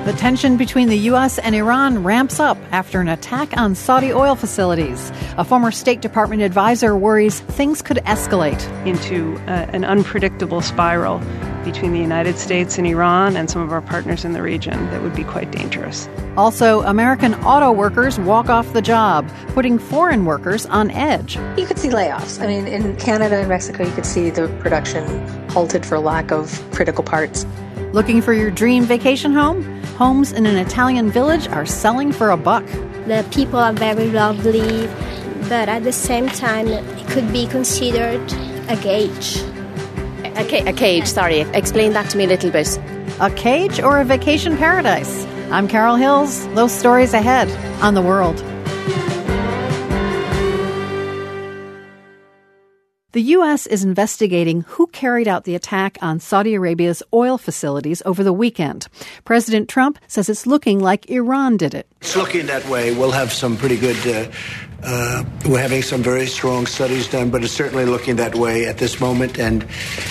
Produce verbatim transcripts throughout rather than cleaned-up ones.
The tension between the U S and Iran ramps up after an attack on Saudi oil facilities. A former State Department advisor worries things could escalate into uh, an unpredictable spiral between the United States and Iran and some of our partners in the region that would be quite dangerous. Also, American auto workers walk off the job, putting foreign workers on edge. You could see layoffs. I mean, in Canada and Mexico, you could see the production halted for lack of critical parts. Looking for your dream vacation home? Homes in an Italian village are selling for a buck. The people are very lovely, but at the same time, it could be considered a cage. A, ca- a cage, sorry. Explain that to me a little bit. A cage or a vacation paradise? I'm Carol Hills. Those stories ahead on The World. The U S is investigating who carried out the attack on Saudi Arabia's oil facilities over the weekend. President Trump says it's looking like Iran did it. It's looking that way. We'll have some pretty good, uh, uh, we're having some very strong studies done, but it's certainly looking that way at this moment, and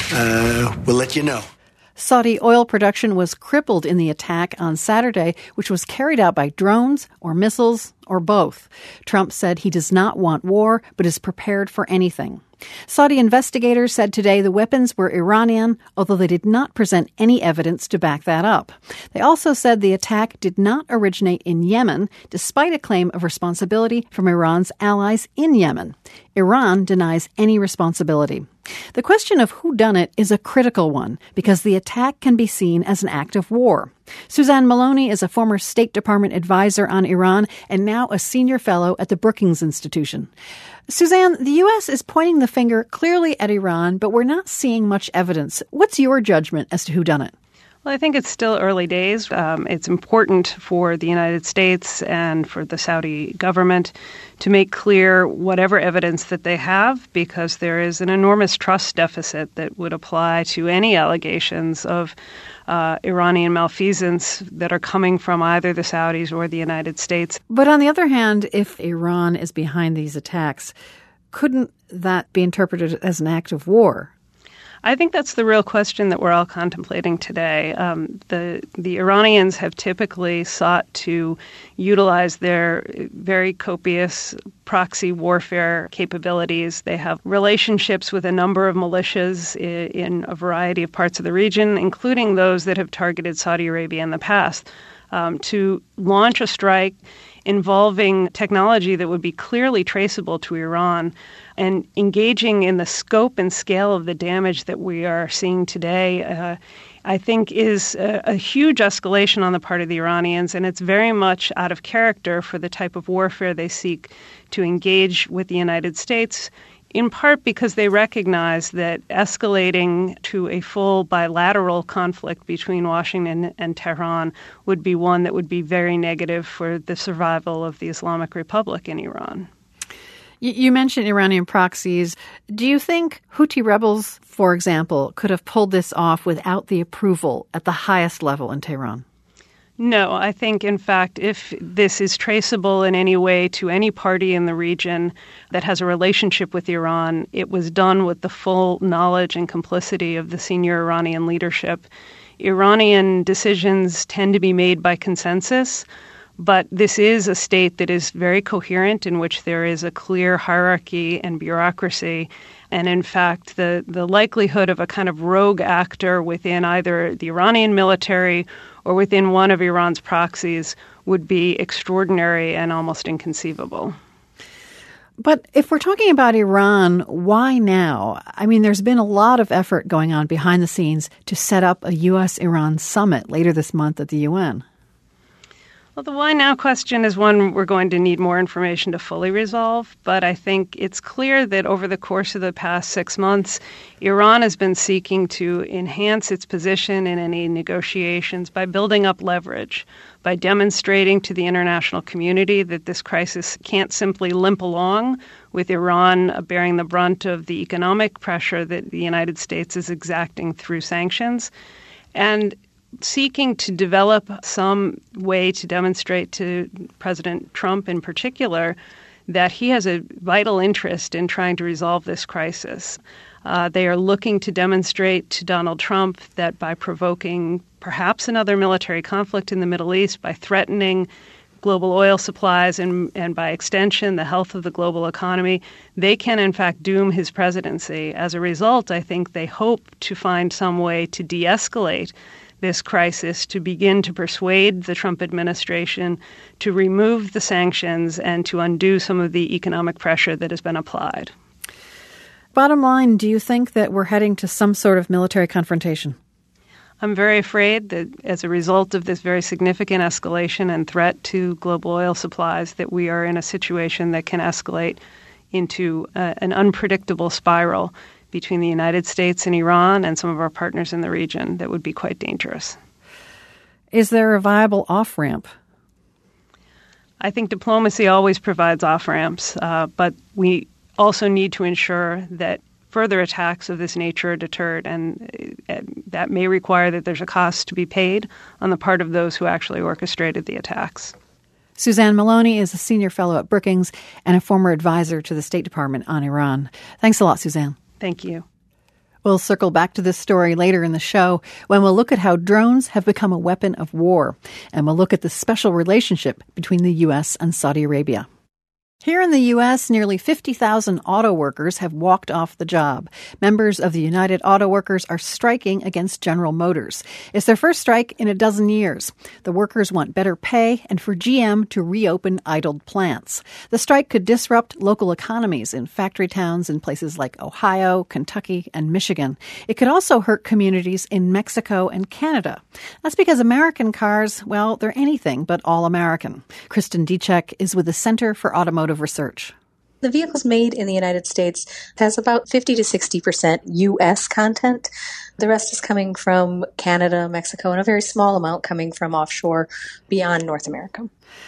uh, we'll let you know. Saudi oil production was crippled in the attack on Saturday, which was carried out by drones or missiles or both. Trump said he does not want war, but is prepared for anything. Saudi investigators said today the weapons were Iranian, although they did not present any evidence to back that up. They also said the attack did not originate in Yemen, despite a claim of responsibility from Iran's allies in Yemen. Iran denies any responsibility. The question of who done it is a critical one because the attack can be seen as an act of war. Suzanne Maloney is a former State Department advisor on Iran and now a senior fellow at the Brookings Institution. Suzanne, the U S is pointing the finger clearly at Iran, but we're not seeing much evidence. What's your judgment as to who done it? Well, I think it's still early days. Um, it's important for the United States and for the Saudi government to make clear whatever evidence that they have, because there is an enormous trust deficit that would apply to any allegations of uh, Iranian malfeasance that are coming from either the Saudis or the United States. But on the other hand, if Iran is behind these attacks, couldn't that be interpreted as an act of war? I think that's the real question that we're all contemplating today. Um, the the Iranians have typically sought to utilize their very copious proxy warfare capabilities. They have relationships with a number of militias in, in a variety of parts of the region, including those that have targeted Saudi Arabia in the past, um, to launch a strike involving technology that would be clearly traceable to Iran, and engaging in the scope and scale of the damage that we are seeing today, uh, I think is a, a huge escalation on the part of the Iranians, and it's very much out of character for the type of warfare they seek to engage with the United States, in part because they recognize that escalating to a full bilateral conflict between Washington and Tehran would be one that would be very negative for the survival of the Islamic Republic in Iran. You mentioned Iranian proxies. Do you think Houthi rebels, for example, could have pulled this off without the approval at the highest level in Tehran? No, I think, in fact, if this is traceable in any way to any party in the region that has a relationship with Iran, it was done with the full knowledge and complicity of the senior Iranian leadership. Iranian decisions tend to be made by consensus, but this is a state that is very coherent, in which there is a clear hierarchy and bureaucracy. And in fact, the, the likelihood of a kind of rogue actor within either the Iranian military or within one of Iran's proxies would be extraordinary and almost inconceivable. But if we're talking about Iran, why now? I mean, there's been a lot of effort going on behind the scenes to set up a U S Iran summit later this month at the U N. Well, the why now question is one we're going to need more information to fully resolve, but I think it's clear that over the course of the past six months, Iran has been seeking to enhance its position in any negotiations by building up leverage, by demonstrating to the international community that this crisis can't simply limp along with Iran bearing the brunt of the economic pressure that the United States is exacting through sanctions, and seeking to develop some way to demonstrate to President Trump in particular that he has a vital interest in trying to resolve this crisis. Uh, they are looking to demonstrate to Donald Trump that by provoking perhaps another military conflict in the Middle East, by threatening global oil supplies and, and by extension, the health of the global economy, they can in fact doom his presidency. As a result, I think they hope to find some way to de-escalate this crisis, to begin to persuade the Trump administration to remove the sanctions and to undo some of the economic pressure that has been applied. Bottom line, do you think that we're heading to some sort of military confrontation? I'm very afraid that as a result of this very significant escalation and threat to global oil supplies, that we are in a situation that can escalate into uh, an unpredictable spiral between the United States and Iran and some of our partners in the region that would be quite dangerous. Is there a viable off-ramp? I think diplomacy always provides off-ramps, uh, but we also need to ensure that further attacks of this nature are deterred, and uh, that may require that there's a cost to be paid on the part of those who actually orchestrated the attacks. Suzanne Maloney is a senior fellow at Brookings and a former advisor to the State Department on Iran. Thanks a lot, Suzanne. Thank you. We'll circle back to this story later in the show when we'll look at how drones have become a weapon of war, and we'll look at the special relationship between the U S and Saudi Arabia. Here in the U S, nearly fifty thousand auto workers have walked off the job. Members of the United Auto Workers are striking against General Motors. It's their first strike in a dozen years. The workers want better pay and for G M to reopen idled plants. The strike could disrupt local economies in factory towns in places like Ohio, Kentucky, and Michigan. It could also hurt communities in Mexico and Canada. That's because American cars, well, they're anything but all American. Kristen Dichek is with the Center for Automotive Research. The vehicles made in the United States has about fifty to sixty percent U S content. The rest is coming from Canada, Mexico, and a very small amount coming from offshore beyond North America.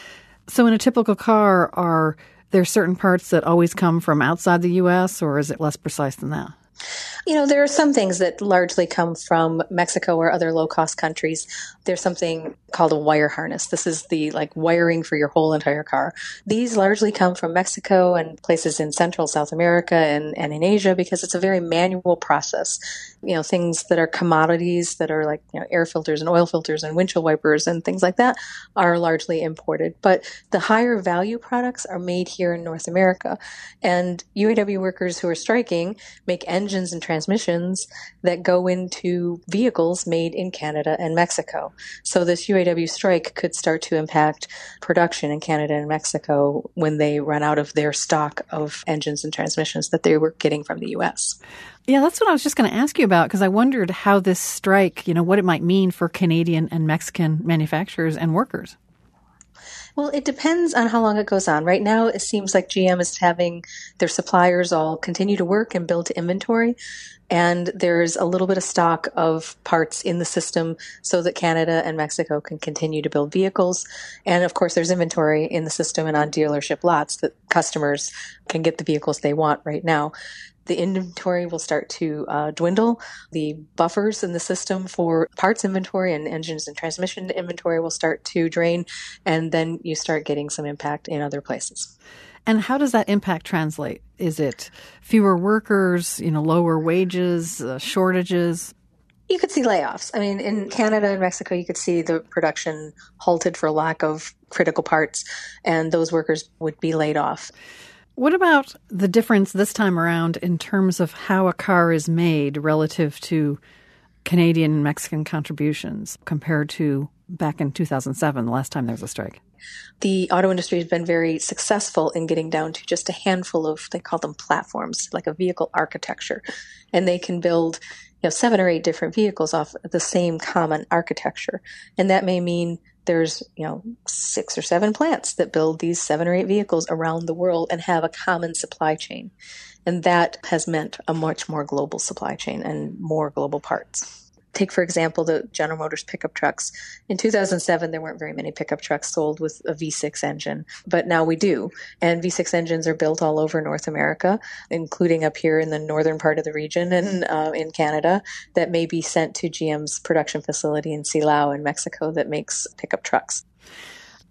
So in a typical car, are there certain parts that always come from outside the U S, or is it less precise than that? You know, there are some things that largely come from Mexico or other low-cost countries. There's something called a wire harness. This is the like wiring for your whole entire car. These largely come from Mexico and places in Central South America and, and in Asia because it's a very manual process. You know, things that are commodities that are like, you know, air filters and oil filters and windshield wipers and things like that are largely imported. But the higher value products are made here in North America. And U A W workers who are striking make engines and transmissions that go into vehicles made in Canada and Mexico. So this U A W strike could start to impact production in Canada and Mexico when they run out of their stock of engines and transmissions that they were getting from the U S. Yeah, that's what I was just going to ask you about, because I wondered how this strike, you know, what it might mean for Canadian and Mexican manufacturers and workers. Well, it depends on how long it goes on. Right now, it seems like G M is having their suppliers all continue to work and build to inventory. And there's a little bit of stock of parts in the system so that Canada and Mexico can continue to build vehicles. And of course, there's inventory in the system and on dealership lots that customers can get the vehicles they want right now. The inventory will start to uh, dwindle. The buffers in the system for parts inventory and engines and transmission inventory will start to drain, and then you start getting some impact in other places. And how does that impact translate? Is it fewer workers, you know, lower wages, uh, shortages? You could see layoffs. I mean, in Canada and Mexico, you could see the production halted for lack of critical parts, and those workers would be laid off. What about the difference this time around in terms of how a car is made relative to Canadian and Mexican contributions compared to back in two thousand seven, the last time there was a strike? The auto industry has been very successful in getting down to just a handful of, they call them platforms, like a vehicle architecture. And they can build, you know, seven or eight different vehicles off the same common architecture. And that may mean there's, you know, six or seven plants that build these seven or eight vehicles around the world and have a common supply chain. And that has meant a much more global supply chain and more global parts. Take, for example, the General Motors pickup trucks. In two thousand seven, there weren't very many pickup trucks sold with a V six engine, but now we do. And V six engines are built all over North America, including up here in the northern part of the region and uh, in Canada, that may be sent to G M's production facility in Silao in Mexico that makes pickup trucks.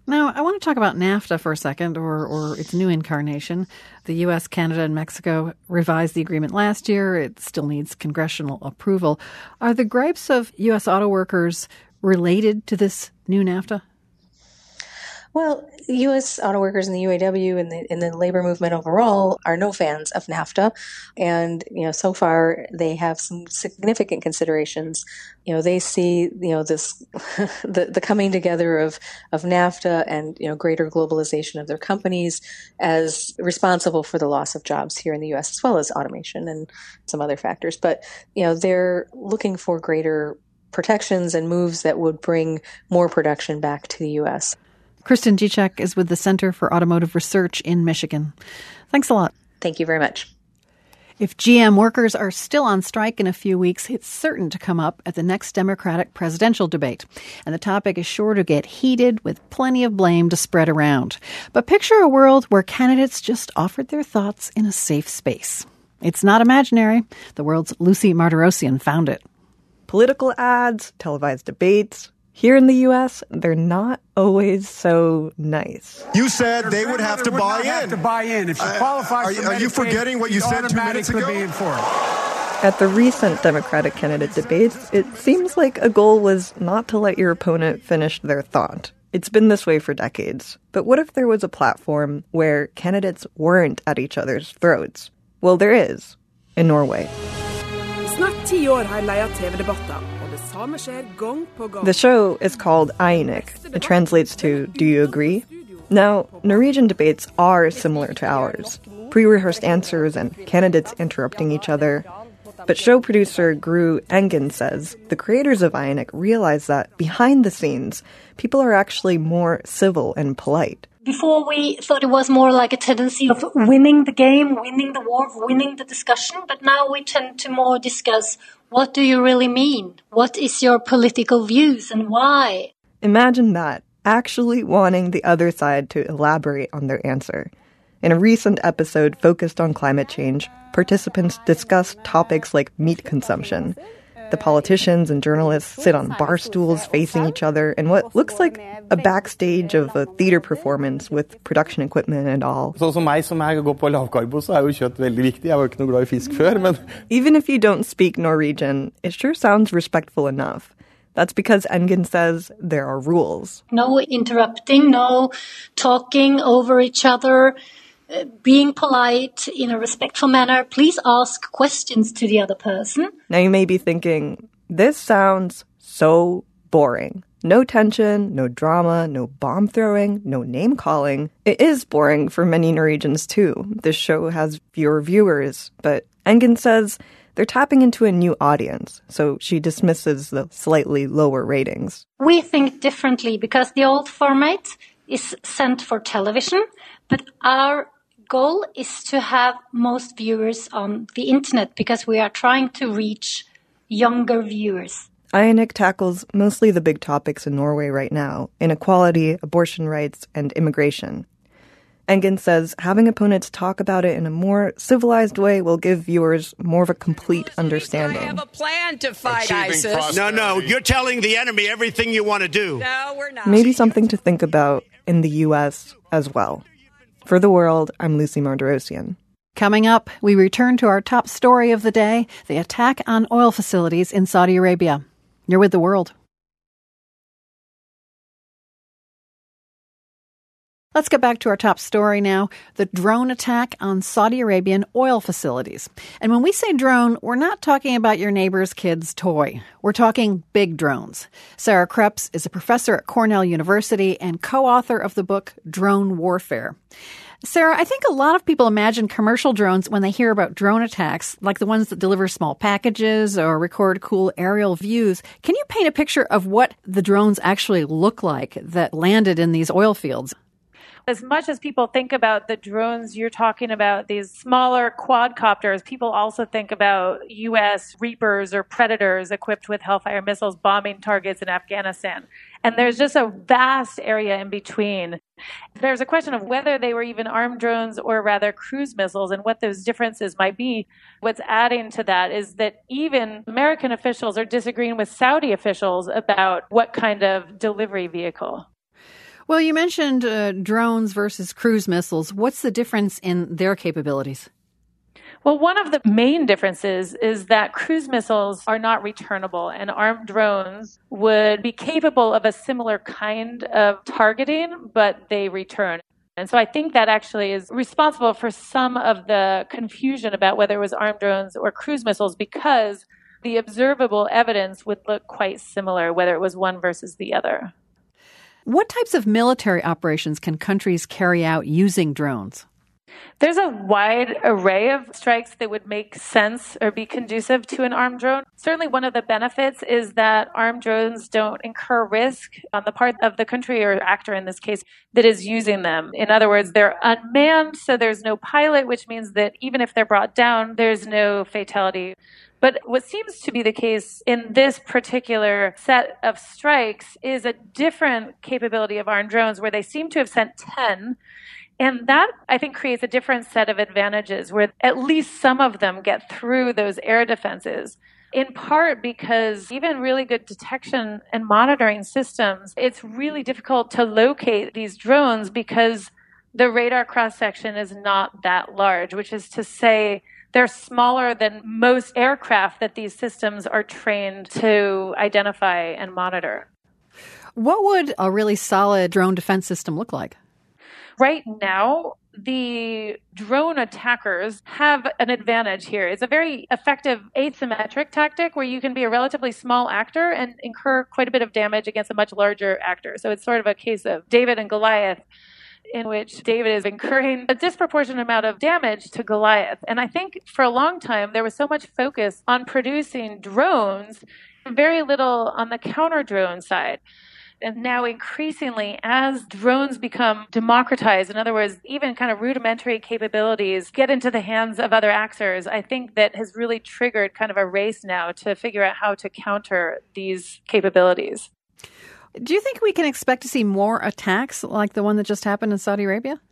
Now, I want to talk about NAFTA for a second, or, or its new incarnation. The U S, Canada, and Mexico revised the agreement last year. It still needs congressional approval. Are the gripes of U S auto workers related to this new NAFTA? Well, U S auto workers in the U A W and the, and the labor movement overall are no fans of NAFTA. And, you know, so far they have some significant considerations. You know, they see, you know, this, the, the coming together of, of NAFTA and, you know, greater globalization of their companies as responsible for the loss of jobs here in the U S, as well as automation and some other factors. But, you know, they're looking for greater protections and moves that would bring more production back to the U S. Kristen Gicek is with the Center for Automotive Research in Michigan. Thanks a lot. Thank you very much. If G M workers are still on strike in a few weeks, it's certain to come up at the next Democratic presidential debate. And the topic is sure to get heated with plenty of blame to spread around. But picture a world where candidates just offered their thoughts in a safe space. It's not imaginary. The world's Lucy Martirosyan found it. Political ads, televised debates. Here in the U S, they're not always so nice. You said they would have to buy in. Have to buy in. If she qualifies uh, for are, are you forgetting what you said two minutes ago? Be in for it. At the recent Democratic candidate debates, it seems like a goal was not to let your opponent finish their thought. It's been this way for decades. But what if there was a platform where candidates weren't at each other's throats? Well, there is, in Norway. The show is called Einik. It translates to, do you agree? Now, Norwegian debates are similar to ours. Pre-rehearsed answers and candidates interrupting each other. But show producer Gru Engen says the creators of Einik realize that behind the scenes, people are actually more civil and polite. Before, we thought it was more like a tendency of winning the game, winning the war, winning the discussion. But now we tend to more discuss, what do you really mean? What is your political views and why? Imagine that, actually wanting the other side to elaborate on their answer. In a recent episode focused on climate change, participants discussed topics like meat consumption. The politicians and journalists sit on bar stools facing each other in what looks like a backstage of a theater performance with production equipment and all. Even if you don't speak Norwegian, it sure sounds respectful enough. That's because Engen says there are rules. No interrupting, no talking over each other. Being polite in a respectful manner, please ask questions to the other person. Now you may be thinking, this sounds so boring. No tension, no drama, no bomb throwing, no name calling. It is boring for many Norwegians too. This show has fewer viewers, but Engen says they're tapping into a new audience, so she dismisses the slightly lower ratings. We think differently because the old format is sent for television, but our goal is to have most viewers on the internet because we are trying to reach younger viewers. Einik tackles mostly the big topics in Norway right now: inequality, abortion rights, and immigration. Engen says having opponents talk about it in a more civilized way will give viewers more of a complete understanding. I have a plan to fight ISIS. No, no, you're telling the enemy everything you want to do. No, we're not. Maybe something to think about in the U S as well. For The World, I'm Lucy Martirosyan. Coming up, we return to our top story of the day, the attack on oil facilities in Saudi Arabia. You're with The World. Let's get back to our top story now, the drone attack on Saudi Arabian oil facilities. And when we say drone, we're not talking about your neighbor's kid's toy. We're talking big drones. Sarah Kreps is a professor at Cornell University and co-author of the book Drone Warfare. Sarah, I think a lot of people imagine commercial drones when they hear about drone attacks, like the ones that deliver small packages or record cool aerial views. Can you paint a picture of what the drones actually look like that landed in these oil fields? As much as people think about the drones, you're talking about these smaller quadcopters. People also think about U S Reapers or Predators equipped with Hellfire missiles bombing targets in Afghanistan. And there's just a vast area in between. There's a question of whether they were even armed drones or rather cruise missiles and what those differences might be. What's adding to that is that even American officials are disagreeing with Saudi officials about what kind of delivery vehicle. Well, you mentioned uh, drones versus cruise missiles. What's the difference in their capabilities? Well, one of the main differences is that cruise missiles are not returnable, and armed drones would be capable of a similar kind of targeting, but they return. And so I think that actually is responsible for some of the confusion about whether it was armed drones or cruise missiles, because the observable evidence would look quite similar, whether it was one versus the other. What types of military operations can countries carry out using drones? There's a wide array of strikes that would make sense or be conducive to an armed drone. Certainly one of the benefits is that armed drones don't incur risk on the part of the country or actor in this case that is using them. In other words, they're unmanned, so there's no pilot, which means that even if they're brought down, there's no fatality. But what seems to be the case in this particular set of strikes is a different capability of armed drones where they seem to have sent ten. And that, I think, creates a different set of advantages where at least some of them get through those air defenses, in part because even really good detection and monitoring systems, it's really difficult to locate these drones because the radar cross-section is not that large, which is to say they're smaller than most aircraft that these systems are trained to identify and monitor. What would a really solid drone defense system look like? Right now, the drone attackers have an advantage here. It's a very effective asymmetric tactic where you can be a relatively small actor and incur quite a bit of damage against a much larger actor. So it's sort of a case of David and Goliath, in which David is incurring a disproportionate amount of damage to Goliath. And I think for a long time, there was so much focus on producing drones, very little on the counter-drone side. And now increasingly, as drones become democratized, in other words, even kind of rudimentary capabilities get into the hands of other actors, I think that has really triggered kind of a race now to figure out how to counter these capabilities. Do you think we can expect to see more attacks like the one that just happened in Saudi Arabia?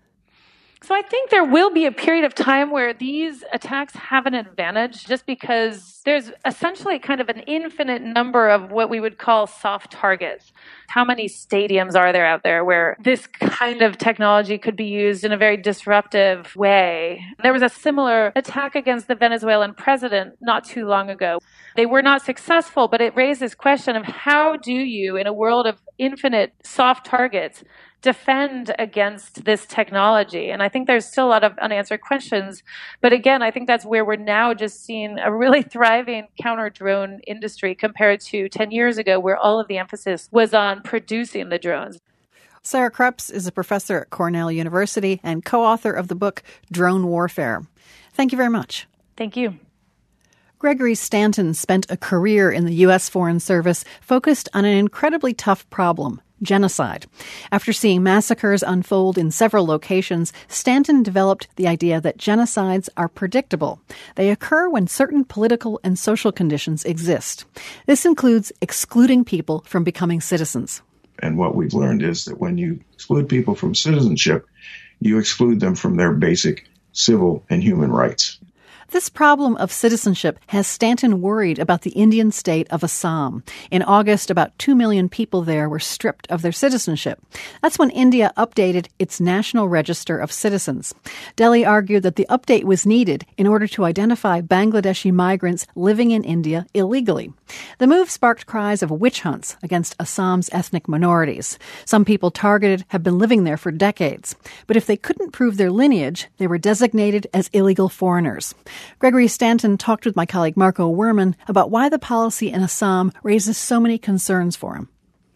So I think there will be a period of time where these attacks have an advantage just because there's essentially kind of an infinite number of what we would call soft targets. How many stadiums are there out there where this kind of technology could be used in a very disruptive way? There was a similar attack against the Venezuelan president not too long ago. They were not successful, but it raised this question of how do you, in a world of infinite soft targets, defend against this technology? And I think there's still a lot of unanswered questions. But again, I think that's where we're now just seeing a really thriving counter-drone industry compared to ten years ago, where all of the emphasis was on producing the drones. Sarah Krupps is a professor at Cornell University and co-author of the book Drone Warfare. Thank you very much. Thank you. Gregory Stanton spent a career in the U S Foreign Service focused on an incredibly tough problem: genocide. After seeing massacres unfold in several locations, Stanton developed the idea that genocides are predictable. They occur when certain political and social conditions exist. This includes excluding people from becoming citizens. And what we've learned is that when you exclude people from citizenship, you exclude them from their basic civil and human rights. This problem of citizenship has Stanton worried about the Indian state of Assam. In August, about two million people there were stripped of their citizenship. That's when India updated its National Register of Citizens. Delhi argued that the update was needed in order to identify Bangladeshi migrants living in India illegally. The move sparked cries of witch hunts against Assam's ethnic minorities. Some people targeted have been living there for decades. But if they couldn't prove their lineage, they were designated as illegal foreigners. Gregory Stanton talked with my colleague Marco Werman about why the policy in Assam raises so many concerns for him.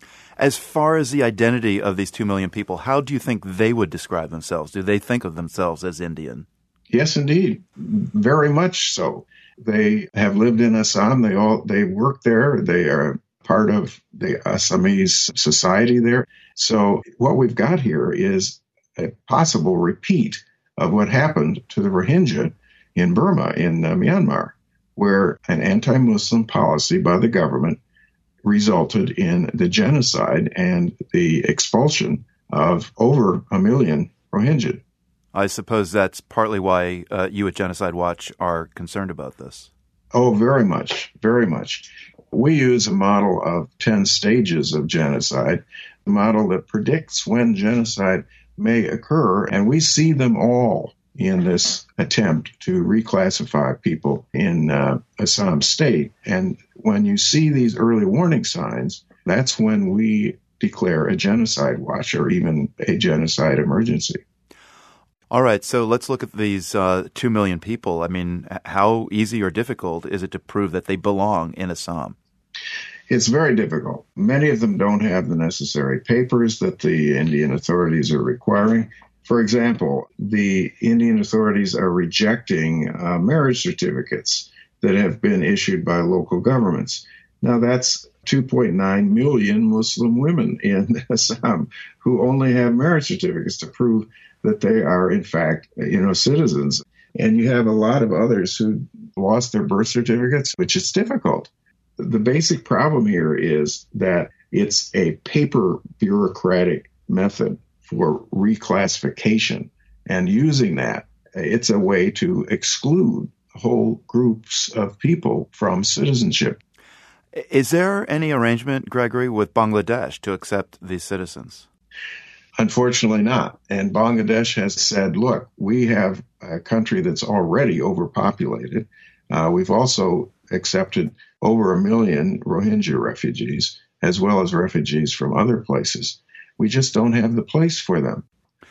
As far as the identity of these two million people, how do you think they would describe themselves? Do they think of themselves as Indian? Yes, indeed. Very much so. They have lived in Assam. They all they work there. They are part of the Assamese society there. So what we've got here is a possible repeat of what happened to the Rohingya in Burma, in uh, Myanmar, where an anti-Muslim policy by the government resulted in the genocide and the expulsion of over a million Rohingya. I suppose that's partly why uh, you at Genocide Watch are concerned about this. Oh, very much, very much. We use a model of ten stages of genocide model that predicts when genocide may occur, and we see them all in this attempt to reclassify people in uh, Assam state. And when you see these early warning signs, that's when we declare a genocide watch or even a genocide emergency. All right, so let's look at these uh, two million people. I mean, how easy or difficult is it to prove that they belong in Assam? It's very difficult. Many of them don't have the necessary papers that the Indian authorities are requiring. For example, the Indian authorities are rejecting uh, marriage certificates that have been issued by local governments. Now, that's two point nine million Muslim women in Assam who only have marriage certificates to prove that they are, in fact, you know, citizens. And you have a lot of others who lost their birth certificates, which is difficult. The basic problem here is that it's a paper bureaucratic method for reclassification. And using that, it's a way to exclude whole groups of people from citizenship. Is there any arrangement, Gregory, with Bangladesh to accept these citizens? Unfortunately not. And Bangladesh has said, look, we have a country that's already overpopulated. Uh, we've also accepted over a million Rohingya refugees, as well as refugees from other places. We just don't have the place for them.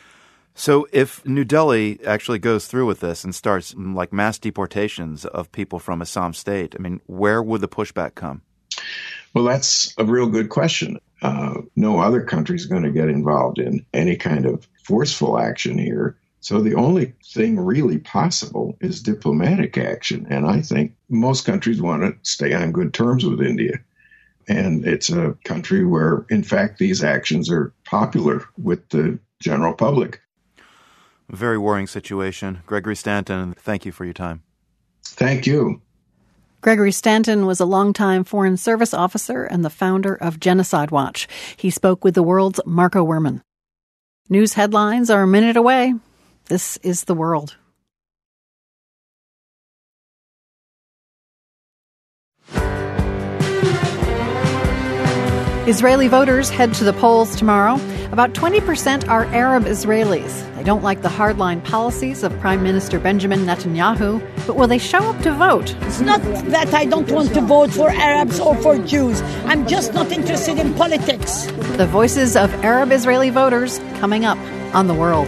So if New Delhi actually goes through with this and starts like mass deportations of people from Assam state, I mean, where would the pushback come? Well, that's a real good question. Uh, no other country is going to get involved in any kind of forceful action here. So the only thing really possible is diplomatic action. And I think most countries want to stay on good terms with India. And it's a country where, in fact, these actions are popular with the general public. A very worrying situation. Gregory Stanton, thank you for your time. Thank you. Gregory Stanton was a longtime Foreign Service officer and the founder of Genocide Watch. He spoke with the World's Marco Werman. News headlines are a minute away. This is The World. Israeli voters head to the polls tomorrow. About twenty percent are Arab Israelis. They don't like the hardline policies of Prime Minister Benjamin Netanyahu, but will they show up to vote? It's not that I don't want to vote for Arabs or for Jews. I'm just not interested in politics. The voices of Arab Israeli voters coming up on The World.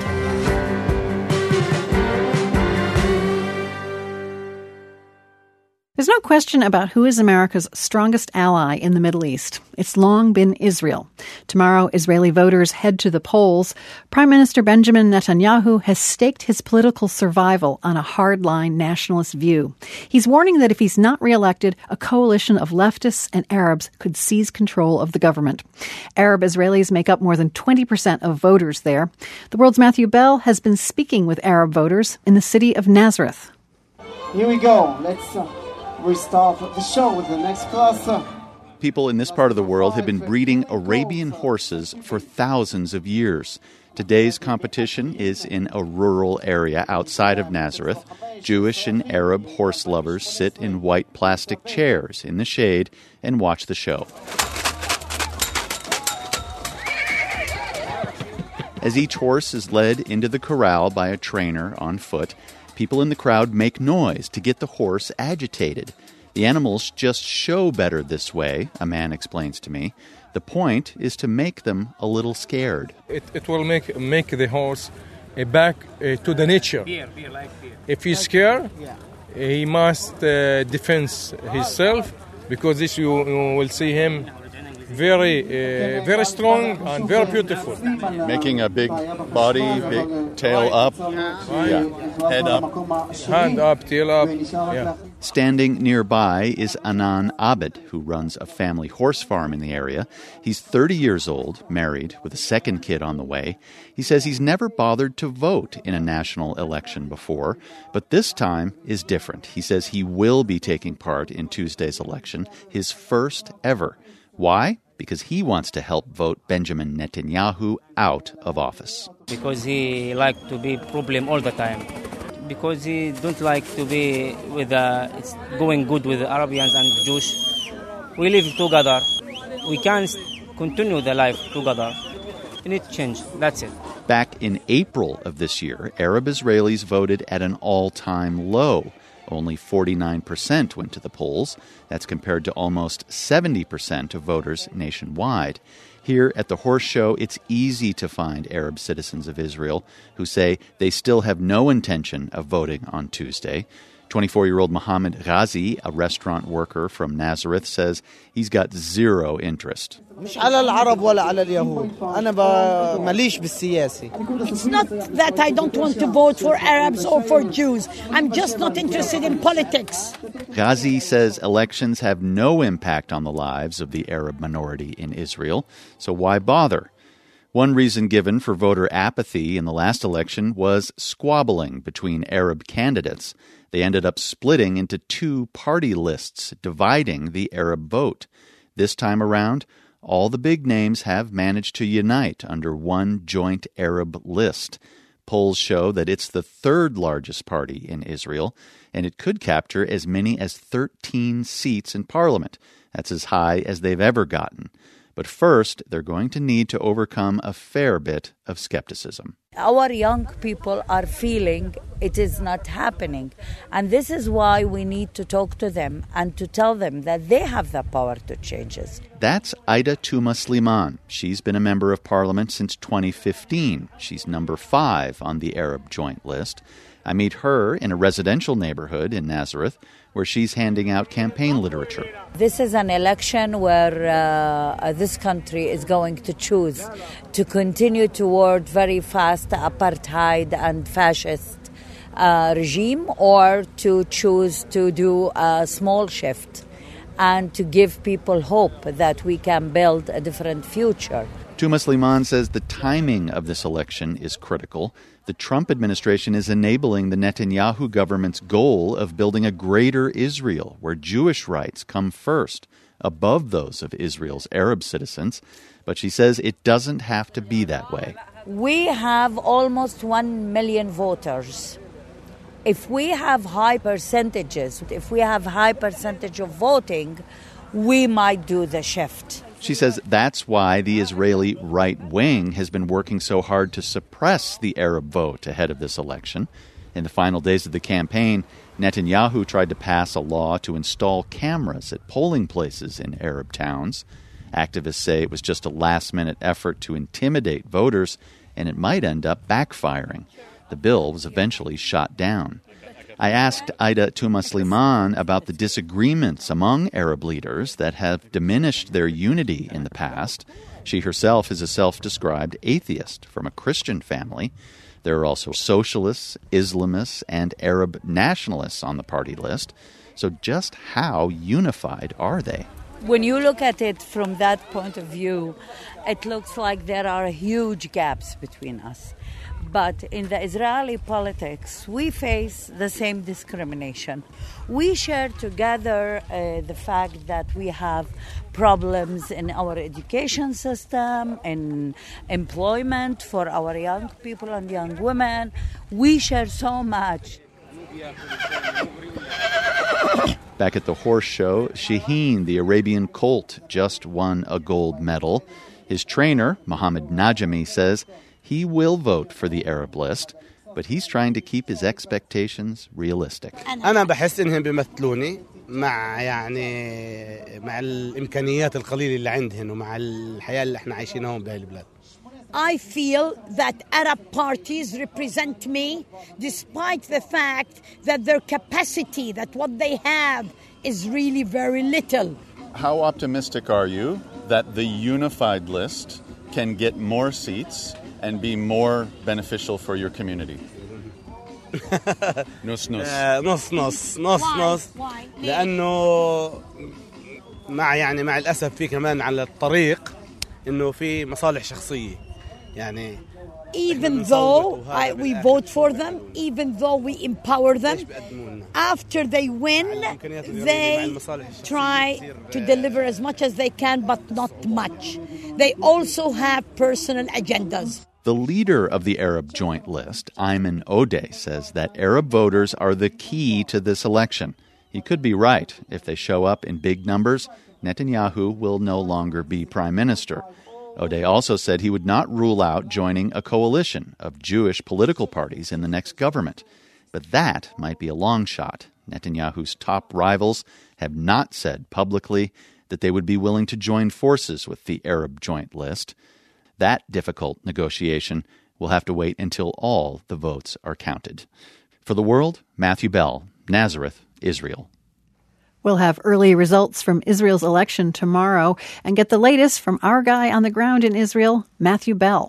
There's no question about who is America's strongest ally in the Middle East. It's long been Israel. Tomorrow, Israeli voters head to the polls. Prime Minister Benjamin Netanyahu has staked his political survival on a hardline nationalist view. He's warning that if he's not reelected, a coalition of leftists and Arabs could seize control of the government. Arab Israelis make up more than twenty percent of voters there. The World's Matthew Bell has been speaking with Arab voters in the city of Nazareth. Here we go. Let's... Uh... We start the show with the next cluster. People in this part of the world have been breeding Arabian horses for thousands of years. Today's competition is in a rural area outside of Nazareth. Jewish and Arab horse lovers sit in white plastic chairs in the shade and watch the show. As each horse is led into the corral by a trainer on foot, people in the crowd make noise to get the horse agitated. The animals just show better this way, a man explains to me. The point is to make them a little scared. It, it will make make the horse uh, back uh, to the nature. Beer, beer, like beer. If he's scared, yeah. he must uh, defend himself, because this you, you will see him very, uh, very strong and very beautiful. Making a big body, big tail up, yeah. Head up, hand up, tail up. Yeah. Standing nearby is Anan Abed, who runs a family horse farm in the area. He's thirty years old, married, with a second kid on the way. He says he's never bothered to vote in a national election before, but this time is different. He says he will be taking part in Tuesday's election, his first ever. Why? Because he wants to help vote Benjamin Netanyahu out of office. Because he like to be problem all the time. Because he don't like to be with uh, it's going good with the Arabians and Jews. We live together. We can't continue the life together. We need to change. That's it. Back in April of this year, Arab Israelis voted at an all-time low. Only forty-nine percent went to the polls. That's compared to almost seventy percent of voters nationwide. Here at the Horse Show, it's easy to find Arab citizens of Israel who say they still have no intention of voting on Tuesday. twenty-four-year-old Mohammed Ghazi, a restaurant worker from Nazareth, says he's got zero interest. It's not that I don't want to vote for Arabs or for Jews. I'm just not interested in politics. Ghazi says elections have no impact on the lives of the Arab minority in Israel, so why bother? One reason given for voter apathy in the last election was squabbling between Arab candidates. They ended up splitting into two party lists, dividing the Arab vote. This time around, all the big names have managed to unite under one joint Arab list. Polls show that it's the third largest party in Israel, and it could capture as many as thirteen seats in parliament. That's as high as they've ever gotten. But first, they're going to need to overcome a fair bit of skepticism. Our young people are feeling it is not happening. And this is why we need to talk to them and to tell them that they have the power to change it. That's Aida Tuma Sliman. She's been a member of parliament since twenty fifteen. She's number five on the Arab joint list. I meet her in a residential neighborhood in Nazareth where she's handing out campaign literature. This is an election where uh, this country is going to choose to continue toward very fast apartheid and fascist uh, regime, or to choose to do a small shift and to give people hope that we can build a different future. Tuma Sliman says the timing of this election is critical. The Trump administration is enabling the Netanyahu government's goal of building a greater Israel, where Jewish rights come first, above those of Israel's Arab citizens. But she says it doesn't have to be that way. We have almost one million voters. If we have high percentages, if we have high percentage of voting, we might do the shift. She says that's why the Israeli right wing has been working so hard to suppress the Arab vote ahead of this election. In the final days of the campaign, Netanyahu tried to pass a law to install cameras at polling places in Arab towns. Activists say it was just a last-minute effort to intimidate voters, and it might end up backfiring. The bill was eventually shot down. I asked Aida Tuma Sliman about the disagreements among Arab leaders that have diminished their unity in the past. She herself is a self-described atheist from a Christian family. There are also socialists, Islamists, and Arab nationalists on the party list. So just how unified are they? When you look at it from that point of view, it looks like there are huge gaps between us. But in the Israeli politics, we face the same discrimination. We share together uh, the fact that we have problems in our education system, in employment for our young people and young women. We share so much. Back at the horse show, Shaheen, the Arabian colt, just won a gold medal. His trainer, Mohammed Najami, says he will vote for the Arab list, but he's trying to keep his expectations realistic. أنا بحس إنهم بيمثلوني مع يعني مع الإمكانيات القليلة اللي عندهم ومع الحياة اللي إحنا عايشينها بهاي البلاد. I feel that Arab parties represent me, despite the fact that their capacity, that what they have, is really very little. How optimistic are you that the unified list can get more seats and be more beneficial for your community? نص نص نص نص نص نص لأنه مع يعني مع الأسف في كمان على الطريق إنه في مصالح شخصية يعني. Even though I, we vote for them, even though we empower them, after they win, they try to deliver as much as they can, but not much. They also have personal agendas. The leader of the Arab Joint List, Ayman Odeh, says that Arab voters are the key to this election. He could be right. If they show up in big numbers, Netanyahu will no longer be prime minister. O'Day also said he would not rule out joining a coalition of Jewish political parties in the next government. But that might be a long shot. Netanyahu's top rivals have not said publicly that they would be willing to join forces with the Arab Joint List. That difficult negotiation will have to wait until all the votes are counted. For The World, Matthew Bell, Nazareth, Israel. We'll have early results from Israel's election tomorrow and get the latest from our guy on the ground in Israel, Matthew Bell.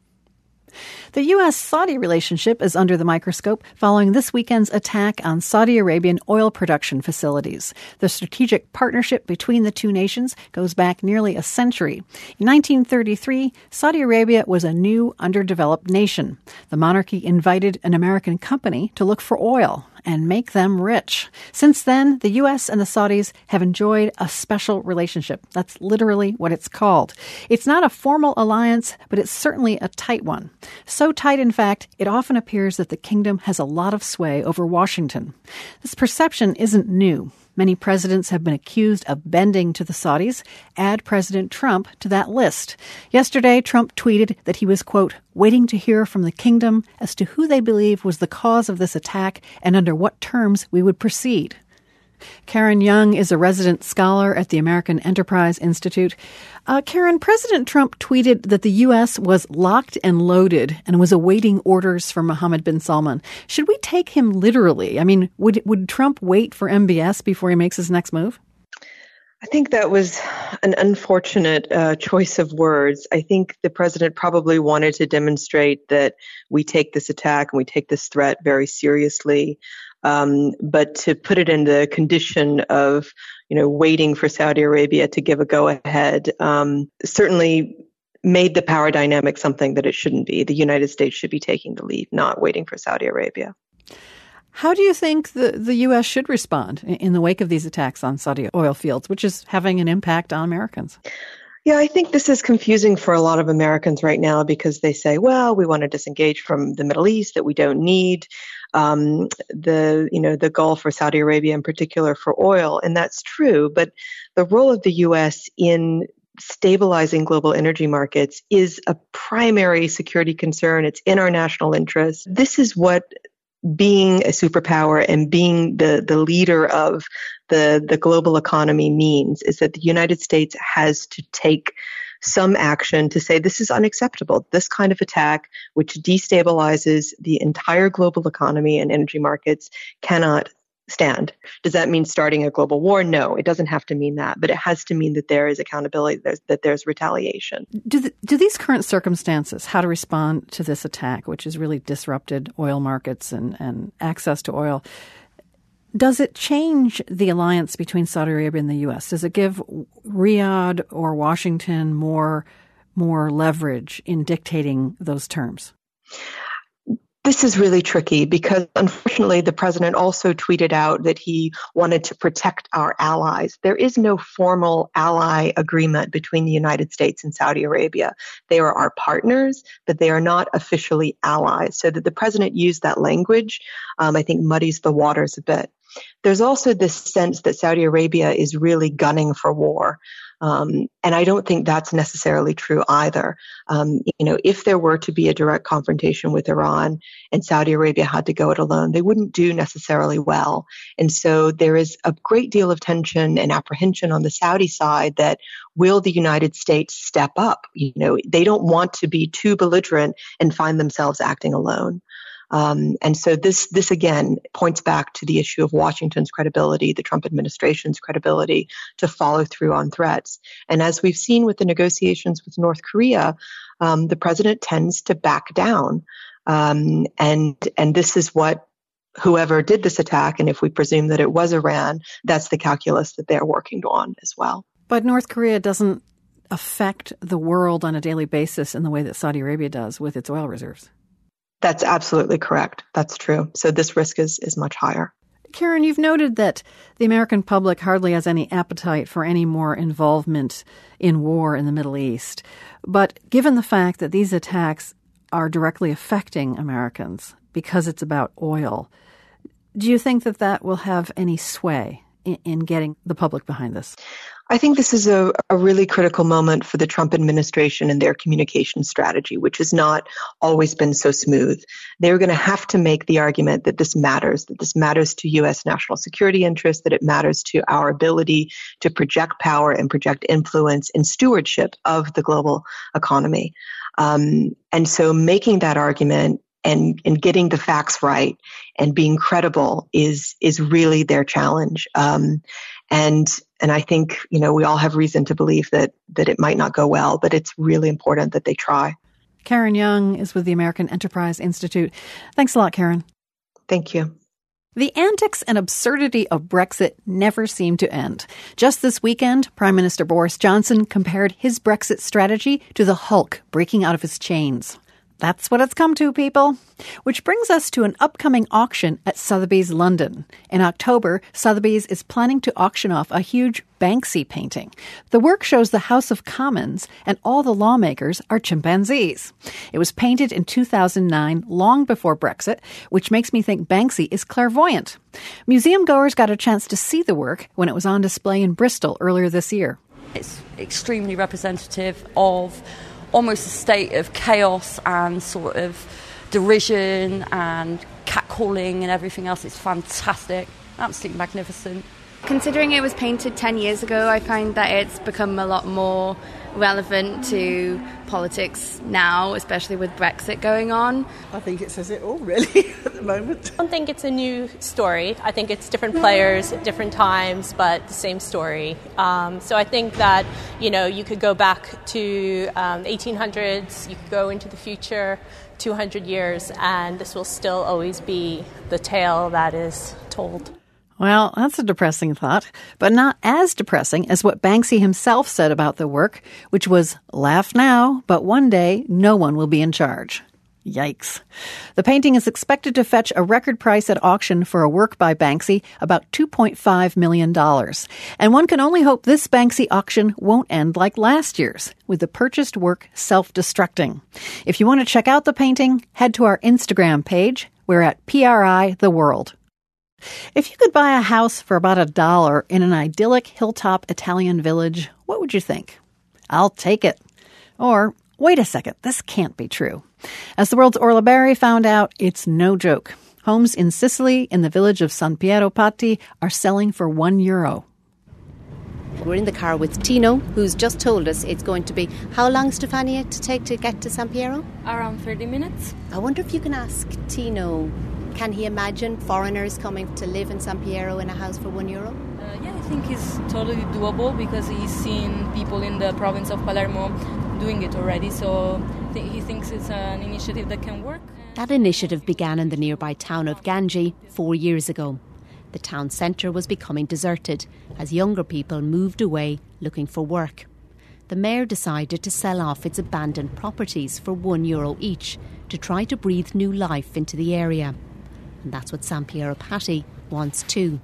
The U S Saudi relationship is under the microscope following this weekend's attack on Saudi Arabian oil production facilities. The strategic partnership between the two nations goes back nearly a century. In nineteen thirty-three, Saudi Arabia was a new, underdeveloped nation. The monarchy invited an American company to look for oil and make them rich. Since then, the U S and the Saudis have enjoyed a special relationship. That's literally what it's called. It's not a formal alliance, but it's certainly a tight one. So tight, in fact, it often appears that the kingdom has a lot of sway over Washington. This perception isn't new. Many presidents have been accused of bending to the Saudis. Add President Trump to that list. Yesterday, Trump tweeted that he was, quote, waiting to hear from the kingdom as to who they believe was the cause of this attack and under what terms we would proceed. Karen Young is a resident scholar at the American Enterprise Institute. Uh, Karen, President Trump tweeted that the U S was locked and loaded and was awaiting orders from Mohammed bin Salman. Should we take him literally? I mean, would would Trump wait for M B S before he makes his next move? I think that was an unfortunate uh, choice of words. I think the president probably wanted to demonstrate that we take this attack and we take this threat very seriously. Um, but to put it in the condition of, you know, waiting for Saudi Arabia to give a go-ahead, um, certainly made the power dynamic something that it shouldn't be. The United States should be taking the lead, not waiting for Saudi Arabia. How do you think the, the U S should respond in the wake of these attacks on Saudi oil fields, which is having an impact on Americans? Yeah, I think this is confusing for a lot of Americans right now because they say, well, we want to disengage from the Middle East, that we don't need um, the, you know, the Gulf or Saudi Arabia in particular for oil. And that's true. But the role of the U S in stabilizing global energy markets is a primary security concern. It's in our national interest. This is what being a superpower and being the, the leader of the, the global economy means, is that the United States has to take some action to say this is unacceptable. This kind of attack, which destabilizes the entire global economy and energy markets, cannot stand. Does that mean starting a global war? No, it doesn't have to mean that, but it has to mean that there is accountability, there's, that there's retaliation. Do, the, do these current circumstances, how to respond to this attack, which has really disrupted oil markets and, and access to oil, does it change the alliance between Saudi Arabia and the U S? Does it give Riyadh or Washington more, more leverage in dictating those terms? This is really tricky because, unfortunately, the president also tweeted out that he wanted to protect our allies. There is no formal ally agreement between the United States and Saudi Arabia. They are our partners, but they are not officially allies. So that the president used that language, um, I think, muddies the waters a bit. There's also this sense that Saudi Arabia is really gunning for war. Um, and I don't think that's necessarily true either. Um, you know, if there were to be a direct confrontation with Iran and Saudi Arabia had to go it alone, they wouldn't do necessarily well. And so there is a great deal of tension and apprehension on the Saudi side that will the United States step up? You know, they don't want to be too belligerent and find themselves acting alone. Um, and so this, this again points back to the issue of Washington's credibility, the Trump administration's credibility to follow through on threats. And as we've seen with the negotiations with North Korea, um, the president tends to back down. Um, and, and this is what whoever did this attack, and if we presume that it was Iran, that's the calculus that they're working on as well. But North Korea doesn't affect the world on a daily basis in the way that Saudi Arabia does with its oil reserves. That's absolutely correct. That's true. So this risk is, is much higher. Karen, you've noted that the American public hardly has any appetite for any more involvement in war in the Middle East. But given the fact that these attacks are directly affecting Americans because it's about oil, do you think that that will have any sway in, in getting the public behind this? I think this is a, a really critical moment for the Trump administration and their communication strategy, which has not always been so smooth. They're going to have to make the argument that this matters, that this matters to U S national security interests, that it matters to our ability to project power and project influence and stewardship of the global economy. Um, and so making that argument and, and getting the facts right and being credible is is really their challenge. Um, and and I think, you know, we all have reason to believe that that it might not go well, but it's really important that they try. Karen Young is with the American Enterprise Institute. Thanks a lot, Karen. Thank you. The antics and absurdity of Brexit never seem to end. Just this weekend, Prime Minister Boris Johnson compared his Brexit strategy to the Hulk breaking out of his chains. That's what it's come to, people. Which brings us to an upcoming auction at Sotheby's London. In October, Sotheby's is planning to auction off a huge Banksy painting. The work shows the House of Commons, and all the lawmakers are chimpanzees. It was painted in two thousand nine, long before Brexit, which makes me think Banksy is clairvoyant. Museum goers got a chance to see the work when it was on display in Bristol earlier this year. It's extremely representative of almost a state of chaos and sort of derision and catcalling and everything else. It's fantastic, absolutely magnificent. Considering it was painted ten years ago, I find that it's become a lot more relevant to politics now, especially with Brexit going on. I think it says it all, really, at the moment. I don't think it's a new story. I think it's different players at different times, but the same story. Um, so I think that, you know, you could go back to um, eighteen hundreds, you could go into the future, two hundred years, and this will still always be the tale that is told. Well, that's a depressing thought, but not as depressing as what Banksy himself said about the work, which was, laugh now, but one day no one will be in charge. Yikes. The painting is expected to fetch a record price at auction for a work by Banksy, about two point five million dollars. And one can only hope this Banksy auction won't end like last year's, with the purchased work self-destructing. If you want to check out the painting, head to our Instagram page. We're at P R I The World. If you could buy a house for about a dollar in an idyllic hilltop Italian village, what would you think? I'll take it. Or, wait a second, this can't be true. As the World's Orla Barry found out, it's no joke. Homes in Sicily, in the village of San Piero Patti, are selling for one euro. We're in the car with Tino, who's just told us it's going to be, how long, Stefania, to take to get to San Piero? Around thirty minutes. I wonder if you can ask Tino, can he imagine foreigners coming to live in San Piero in a house for one euro? Uh, yeah, I think it's totally doable because he's seen people in the province of Palermo doing it already, so th- he thinks it's an initiative that can work. That initiative began in the nearby town of Ganji four years ago. The town centre was becoming deserted as younger people moved away looking for work. The mayor decided to sell off its abandoned properties for one euro each to try to breathe new life into the area. And that's what San Piero Patti wants too.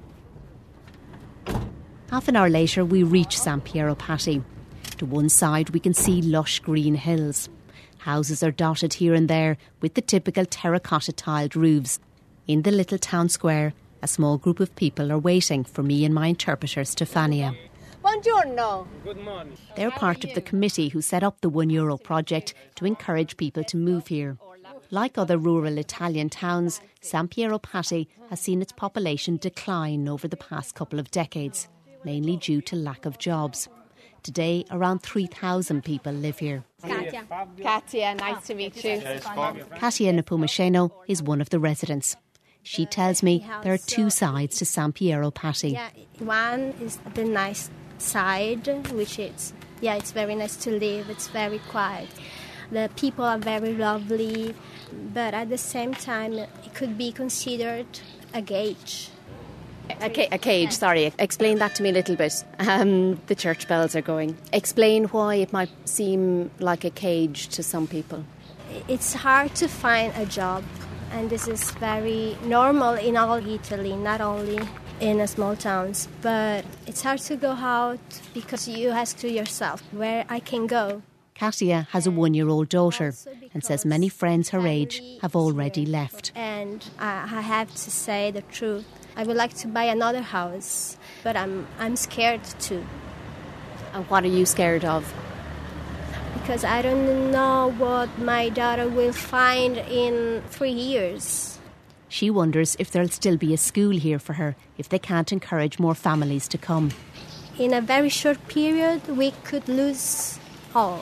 Half an hour later, we reach San Piero Patti. To one side, we can see lush green hills. Houses are dotted here and there with the typical terracotta tiled roofs. In the little town square, a small group of people are waiting for me and my interpreter, Stefania. Buongiorno. Good morning. They're part of the committee who set up the one euro project to encourage people to move here. Like other rural Italian towns, San Piero Patti has seen its population decline over the past couple of decades, mainly due to lack of jobs. Today, around three thousand people live here. Katia. Katia, nice to meet you. Katia Nepomuceno is one of the residents. She tells me there are two sides to San Piero Patti. Yeah, one is the nice side, which is, yeah, it's very nice to live, it's very quiet. The people are very lovely, but at the same time, it could be considered a cage. A, ca- a cage, sorry. Explain that to me a little bit. Um, the church bells are going. Explain why it might seem like a cage to some people. It's hard to find a job, and this is very normal in all Italy, not only in the small towns. But it's hard to go out because you ask to yourself where I can go. Katia has a one-year-old daughter and says many friends her age have already left. And I have to say the truth. I would like to buy another house, but I'm I'm scared too. And what are you scared of? Because I don't know what my daughter will find in three years. She wonders if there'll still be a school here for her if they can't encourage more families to come. In a very short period, we could lose all.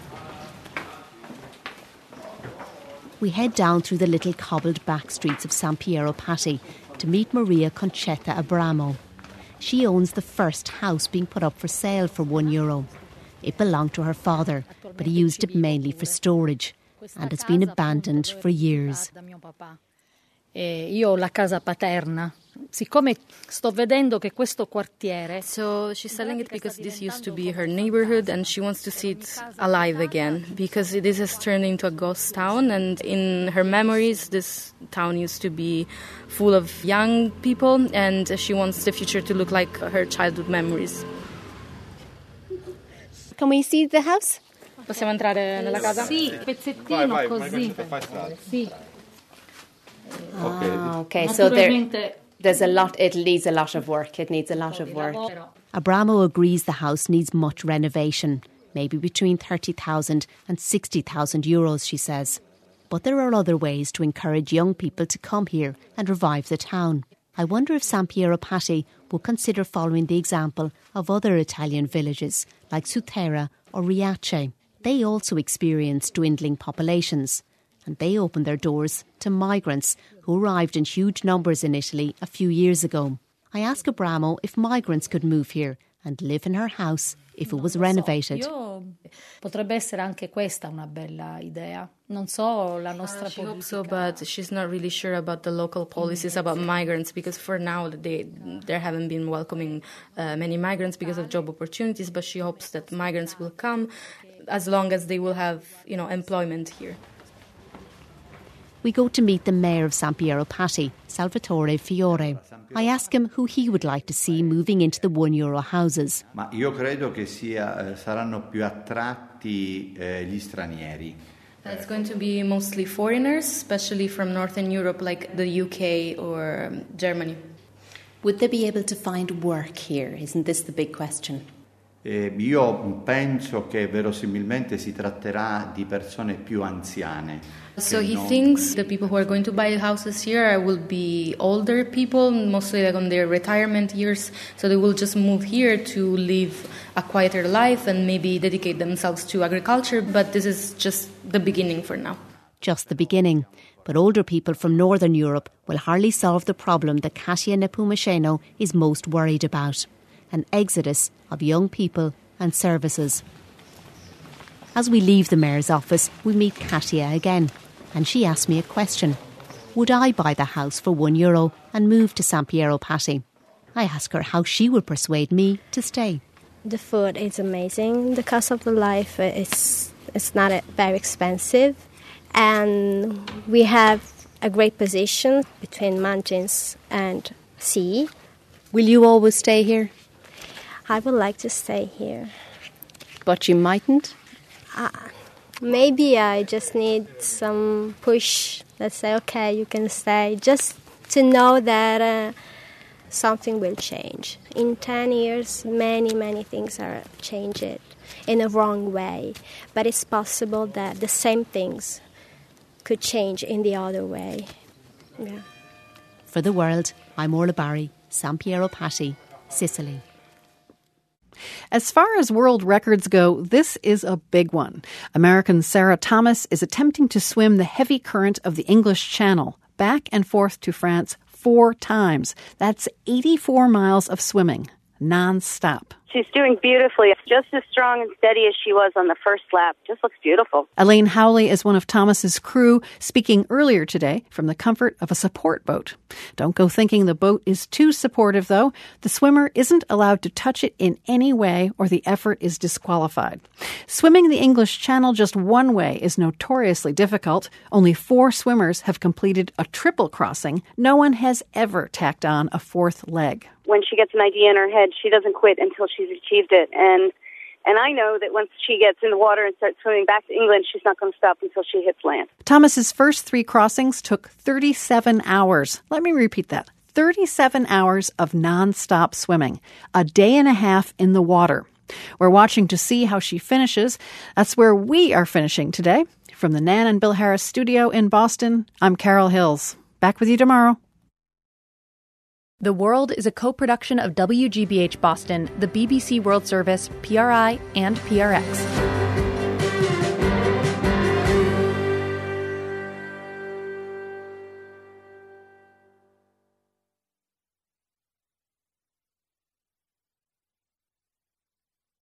We head down through the little cobbled back streets of San Piero Patti to meet Maria Concetta Abramo. She owns the first house being put up for sale for one euro. It belonged to her father, but he used it mainly for storage and has been abandoned for years. E io ho la casa paterna. Siccome sto vedendo che questo quartiere. So she's selling it because this used to be her neighborhood and she wants to see it alive again because this has turned into a ghost town, and in her memories this town used to be full of young people and she wants the future to look like her childhood memories. Can we see the house? Possiamo entrare nella casa? Sì, pezzettino vai, vai, così. Sì. Ah, okay, so there, there's a lot, it needs a lot of work, it needs a lot of work. Abramo agrees the house needs much renovation, maybe between thirty thousand and sixty thousand euros, she says. But there are other ways to encourage young people to come here and revive the town. I wonder if San Piero Patti will consider following the example of other Italian villages like Sutera or Riace. They also experience dwindling populations, and they opened their doors to migrants who arrived in huge numbers in Italy a few years ago. I asked Abramo if migrants could move here and live in her house if it was renovated. Potrebbe essere anche questa una bella idea. Non so, la nostra uh, she hopes so, but she's not really sure about the local policies about migrants because for now they there haven't been welcoming uh, many migrants because of job opportunities, but she hopes that migrants will come as long as they will have, you know, employment here. We go to meet the mayor of San Piero Patti, Salvatore Fiore. I ask him who he would like to see moving into the one euro houses. Ma io credo che sia, saranno più attratti eh, gli stranieri. It's going to be mostly foreigners, especially from Northern Europe, like the U K or um, Germany. Would they be able to find work here? Isn't this the big question? Eh, io penso che verosimilmente si tratterà di persone più anziane. So he thinks the people who are going to buy houses here will be older people, mostly like on their retirement years. So they will just move here to live a quieter life and maybe dedicate themselves to agriculture. But this is just the beginning for now. Just the beginning. But older people from Northern Europe will hardly solve the problem that Katia Nepomuceno is most worried about: an exodus of young people and services. As we leave the mayor's office, we meet Katia again, and she asks me a question. Would I buy the house for one euro and move to San Piero Patti? I ask her how she would persuade me to stay. The food is amazing. The cost of the life is it's not very expensive, and we have a great position between mountains and sea. Will you always stay here? I would like to stay here. But you mightn't? Uh, maybe I just need some push. Let's say, okay, you can stay. Just to know that uh, something will change. In ten years, many, many things are changed in a wrong way. But it's possible that the same things could change in the other way. Yeah. For the World, I'm Orla Barry, San Piero Patti, Sicily. As far as world records go, this is a big one. American Sarah Thomas is attempting to swim the heavy current of the English Channel back and forth to France four times. That's eighty-four miles of swimming, non-stop. She's doing beautifully. It's just as strong and steady as she was on the first lap. Just looks beautiful. Elaine Howley is one of Thomas's crew, speaking earlier today from the comfort of a support boat. Don't go thinking the boat is too supportive, though. The swimmer isn't allowed to touch it in any way or the effort is disqualified. Swimming the English Channel just one way is notoriously difficult. Only four swimmers have completed a triple crossing. No one has ever tacked on a fourth leg. When she gets an idea in her head, she doesn't quit until she's achieved it. And and I know that once she gets in the water and starts swimming back to England, she's not going to stop until she hits land. Thomas's first three crossings took thirty-seven hours. Let me repeat that. thirty-seven hours of non-stop swimming. A day and a half in the water. We're watching to see how she finishes. That's where we are finishing today. From the Nan and Bill Harris studio in Boston, I'm Carol Hills. Back with you tomorrow. The World is a co-production of W G B H Boston, the B B C World Service, P R I, and P R X.